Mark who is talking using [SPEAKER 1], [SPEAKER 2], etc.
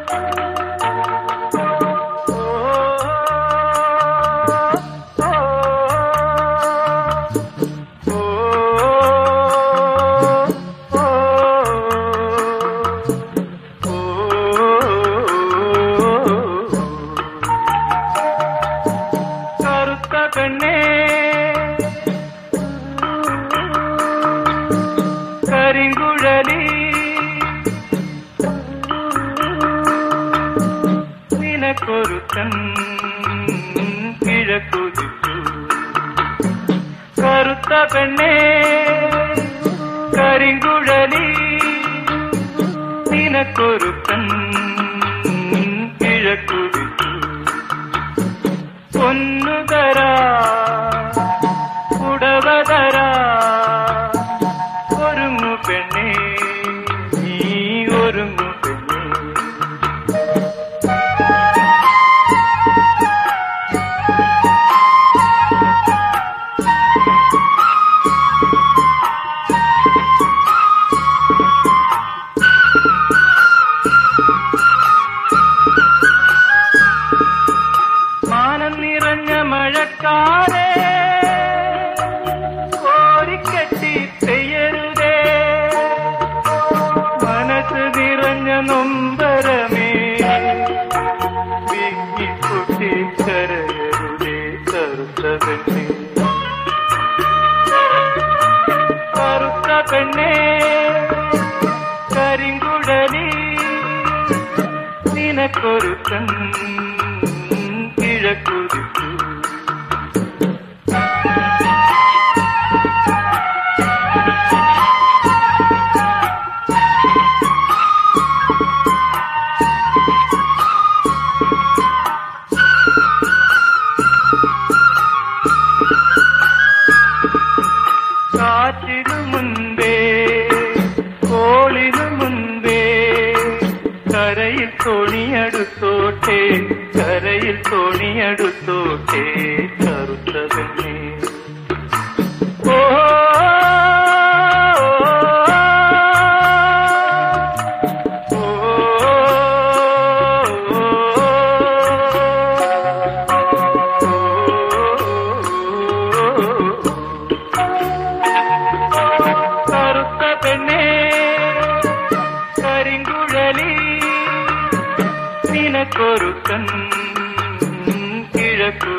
[SPEAKER 1] കരിങ്കുഴലി നിനക്കൊരുത്തൻ കിഴക്കുതിച്ചു കറുത്ത പെണ്ണേ കരിങ്കുഴലി നിനക്കൊരുത്തൻ കിഴക്കുതിച്ചു പൊന്നുതരാ ഉടവതരാ ഒരുങ്ങു പെണ്ണേ നീ ഒരുങ്ങു പെണ്ണേ മാനം നിറഞ്ഞ മഴക്കാലേ കോരിക്കെട്ടി പെയ്യരുതേ മനസ്സ് നിറഞ്ഞ നൊമ്പരമേ വിങ്ങിക്കുട്ടി കരയരുതേ കറുത്ത പെണ്ണേ കറുത്ത പെണ്ണേ കരിങ്കുഴലി നിനക്കൊരുത്തൻ കിഴക്കുതിച്ചു കാറ്റിനു മുൻപേ കോളിനു മുൻപേ കരയിൽ തോണിയടുത്തോട്ടെ കരയിൽ തോണിയടുത്തോട്ടെ കറുത്ത പെണ്ണേ ഓ കറുത്ത പെണ്ണേ കരിങ്കുഴലി നിനക്കൊരുത്തൻ കിഴക്കു